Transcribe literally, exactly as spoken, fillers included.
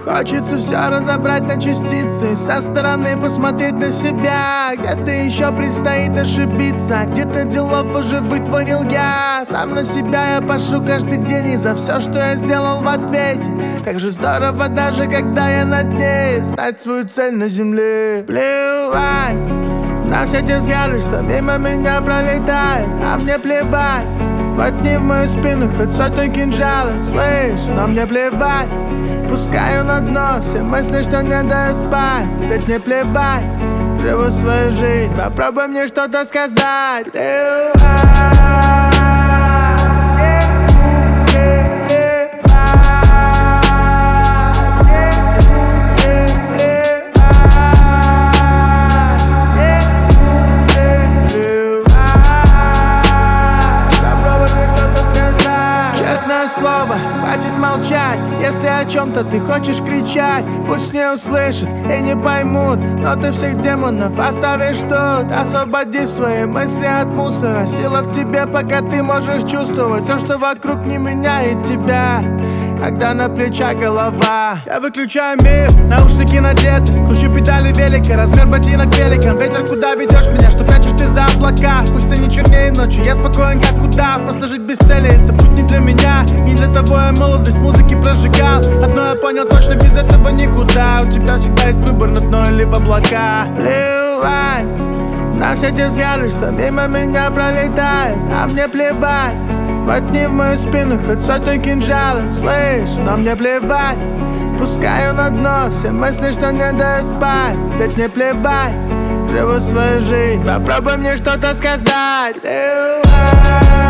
Хочется все разобрать на частицы, со стороны посмотреть на себя. Где-то еще предстоит ошибиться, где-то делов уже вытворил я. Сам на себя я пошу каждый день, и за все, что я сделал в ответе. Как же здорово, даже когда я на дне, знать свою цель на земле. Плевать на все те взгляды, что мимо меня пролетают, а мне плевать. Воткни в мою спину хоть сотню кинжалов, слышь, но мне плевать. Пускаю на дно все мысли, что не дают спать. Ведь мне плевать, живу свою жизнь, попробуй мне что-то сказать. Плевать. Слово, хватит молчать. Если о чем-то ты хочешь кричать, пусть не услышат и не поймут, но ты всех демонов оставишь тут. Освободи свои мысли от мусора. Сила в тебе, пока ты можешь чувствовать все, что вокруг не меняет тебя. Когда на плечах голова, я выключаю мир, наушники надеты, кручу педали велика, размер ботинок великан. Ветер, куда ведешь меня, что прячешь ты за облака? Пусть они чернее ночью, я спокоен как удав. Просто жить без цели, это путь не для меня. Не для того я молодость музыки прожигал. Одно я понял точно, без этого никуда. У тебя всегда есть выбор на дно или в облака. Плевать на все те взгляды, что мимо меня пролетают, а мне плевать. Воткни в мою спину хоть сотню кинжалов, слышь, но мне плевать. Пускаю на дно все мысли, что не дают спать. Ведь мне плевать, живу свою жизнь, попробуй мне что-то сказать. Плевать.